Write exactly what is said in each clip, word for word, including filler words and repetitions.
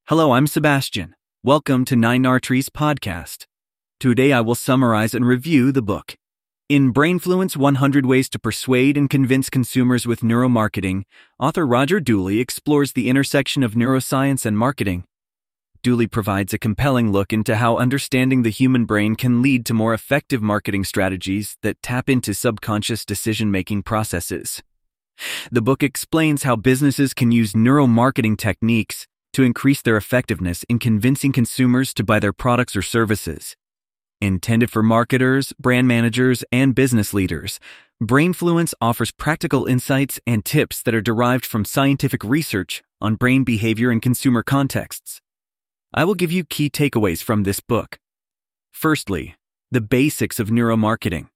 Hello, I'm Sebastian. Welcome to Nine Arteries Podcast. Today I will summarize and review the book. In Brainfluence one hundred Ways to Persuade and Convince Consumers with Neuromarketing, author Roger Dooley explores the intersection of neuroscience and marketing. Dooley provides a compelling look into how understanding the human brain can lead to more effective marketing strategies that tap into subconscious decision-making processes. The book explains how businesses can use neuromarketing techniques to increase their effectiveness in convincing consumers to buy their products or services. Intended for marketers, brand managers, and business leaders, Brainfluence offers practical insights and tips that are derived from scientific research on brain behavior and consumer contexts. I will give you key takeaways from this book. Firstly, the basics of neuromarketing.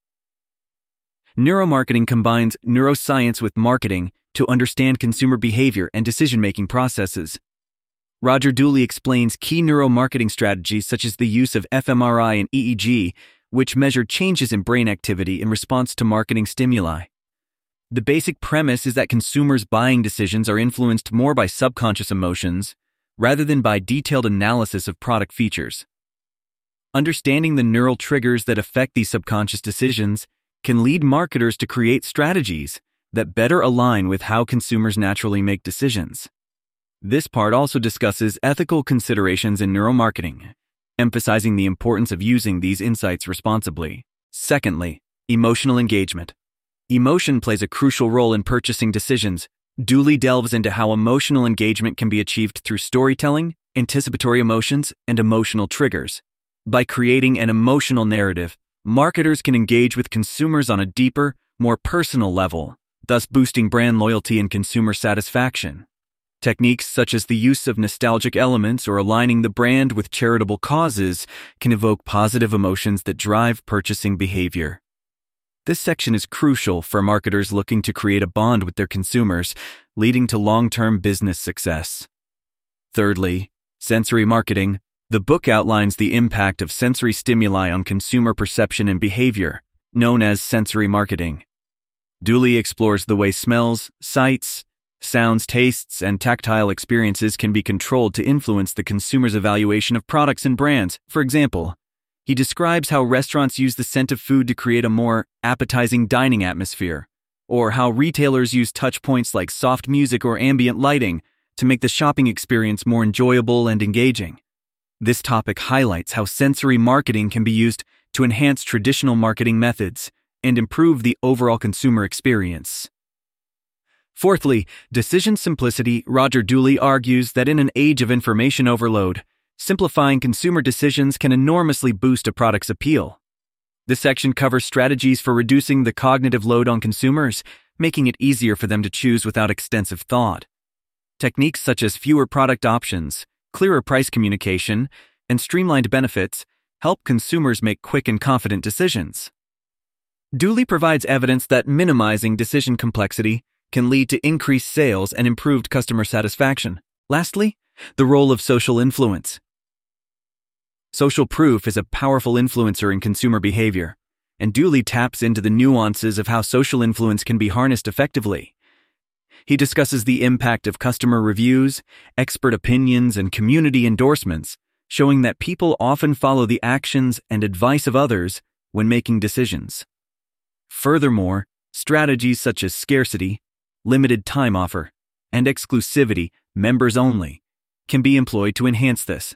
Neuromarketing combines neuroscience with marketing to understand consumer behavior and decision-making processes. Roger Dooley explains key neuromarketing strategies such as the use of f M R I and E E G, which measure changes in brain activity in response to marketing stimuli. The basic premise is that consumers' buying decisions are influenced more by subconscious emotions rather than by detailed analysis of product features. Understanding the neural triggers that affect these subconscious decisions can lead marketers to create strategies that better align with how consumers naturally make decisions. This part also discusses ethical considerations in neuromarketing, emphasizing the importance of using these insights responsibly. Secondly, emotional engagement. Emotion plays a crucial role in purchasing decisions. Dooley delves into how emotional engagement can be achieved through storytelling, anticipatory emotions, and emotional triggers. By creating an emotional narrative, marketers can engage with consumers on a deeper, more personal level, thus boosting brand loyalty and consumer satisfaction. Techniques such as the use of nostalgic elements or aligning the brand with charitable causes can evoke positive emotions that drive purchasing behavior. This section is crucial for marketers looking to create a bond with their consumers, leading to long-term business success. Thirdly, sensory marketing. The book outlines the impact of sensory stimuli on consumer perception and behavior, known as sensory marketing. Dooley explores the way smells, sights, sounds, tastes, and tactile experiences can be controlled to influence the consumer's evaluation of products and brands. For example, he describes how restaurants use the scent of food to create a more appetizing dining atmosphere, or how retailers use touch points like soft music or ambient lighting to make the shopping experience more enjoyable and engaging. This topic highlights how sensory marketing can be used to enhance traditional marketing methods and improve the overall consumer experience. Fourthly, decision simplicity. Roger Dooley argues that in an age of information overload, simplifying consumer decisions can enormously boost a product's appeal. This section covers strategies for reducing the cognitive load on consumers, making it easier for them to choose without extensive thought. Techniques such as fewer product options, clearer price communication, and streamlined benefits help consumers make quick and confident decisions. Dooley provides evidence that minimizing decision complexity can lead to increased sales and improved customer satisfaction. Lastly, the role of social influence. Social proof is a powerful influencer in consumer behavior, and Dooley taps into the nuances of how social influence can be harnessed effectively. He discusses the impact of customer reviews, expert opinions, and community endorsements, showing that people often follow the actions and advice of others when making decisions. Furthermore, strategies such as scarcity, limited time offer, and exclusivity, members only, can be employed to enhance this.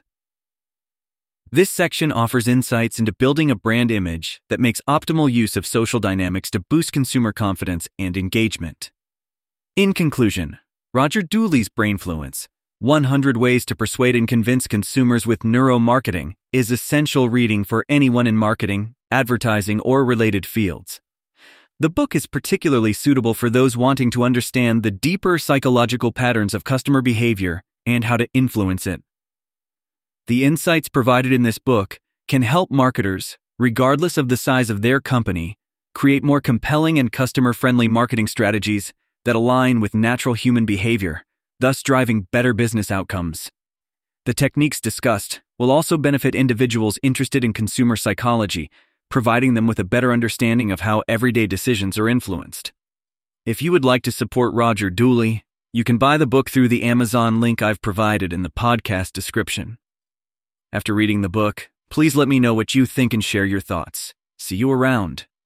This section offers insights into building a brand image that makes optimal use of social dynamics to boost consumer confidence and engagement. In conclusion, Roger Dooley's Brainfluence, one hundred Ways to Persuade and Convince Consumers with Neuromarketing, is essential reading for anyone in marketing, advertising, or related fields. The book is particularly suitable for those wanting to understand the deeper psychological patterns of customer behavior and how to influence it. The insights provided in this book can help marketers, regardless of the size of their company, create more compelling and customer-friendly marketing strategies that align with natural human behavior, thus driving better business outcomes. The techniques discussed will also benefit individuals interested in consumer psychology, providing them with a better understanding of how everyday decisions are influenced. If you would like to support Roger Dooley, You can buy the book through the Amazon link I've provided in the podcast description. After reading the book, please let me know what you think and share your thoughts. See you around.